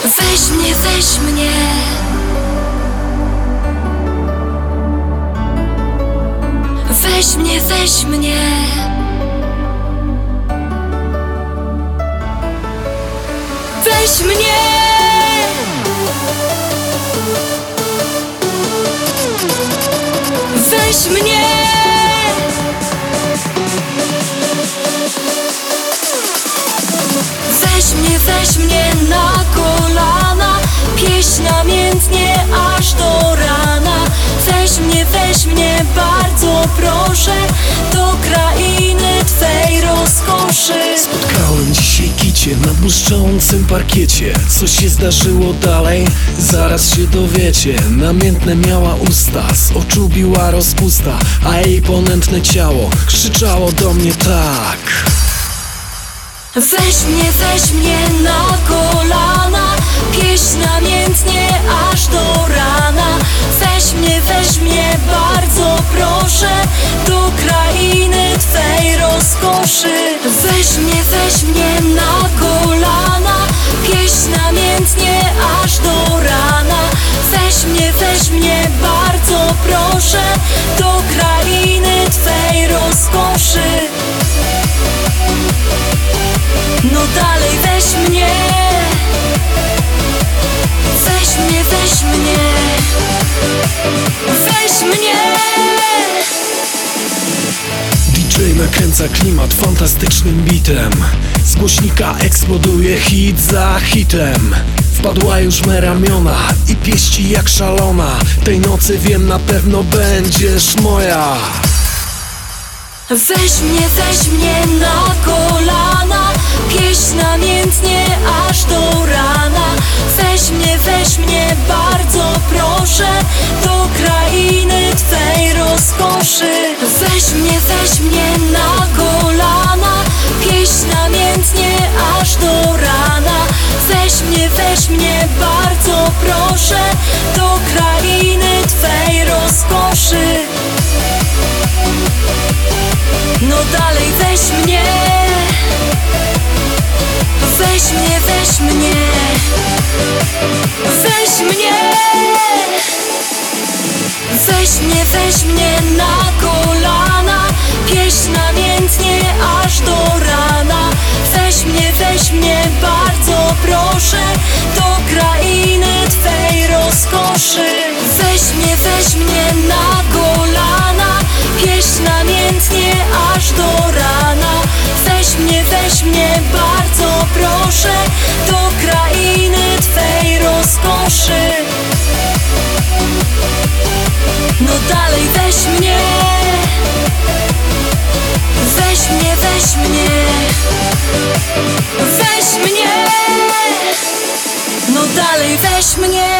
Weź mnie, weź mnie. Weź mnie, weź mnie. Weź mnie. Weź mnie. Weź mnie na kolana, pieśń namiętnie aż do rana. Weź mnie bardzo proszę, do krainy Twej rozkoszy. Spotkałem dzisiaj kicie na błyszczącym parkiecie. Co się zdarzyło dalej? Zaraz się dowiecie. Namiętne miała usta, z oczu biła rozpusta, a jej ponętne ciało krzyczało do mnie tak: weź mnie na kolana, pieśń namiętnie aż do rana. Weź mnie bardzo proszę, do krainy Twej rozkoszy. Weź mnie na kolana, pieśń namiętnie aż do rana. Weź mnie bardzo proszę, do krainy Twej rozkoszy. No dalej weź mnie. Weź mnie. Weź mnie. DJ nakręca klimat fantastycznym bitem. Z głośnika eksploduje hit za hitem. Wpadła już me ramiona i pieści jak szalona. Tej nocy wiem, na pewno będziesz moja. Weź mnie na kolana, pieśń namiętnie aż do rana. Weź mnie bardzo proszę, do krainy Twej rozkoszy. Weź mnie na kolana, pieśń namiętnie aż do rana. Weź mnie bardzo proszę, do krainy Twej rozkoszy. No dalej weź mnie. Weź mnie. Weź mnie na kolana, pieśń namiętnie aż do rana. Weź mnie bardzo proszę, do krainy Twej rozkoszy. Weź mnie na kolana, pieśń namiętnie aż do rana. Weź mnie bardzo proszę, do krainy Twej rozkoszy. No dalej weź mnie. Weź mnie. Weź mnie. No dalej weź mnie.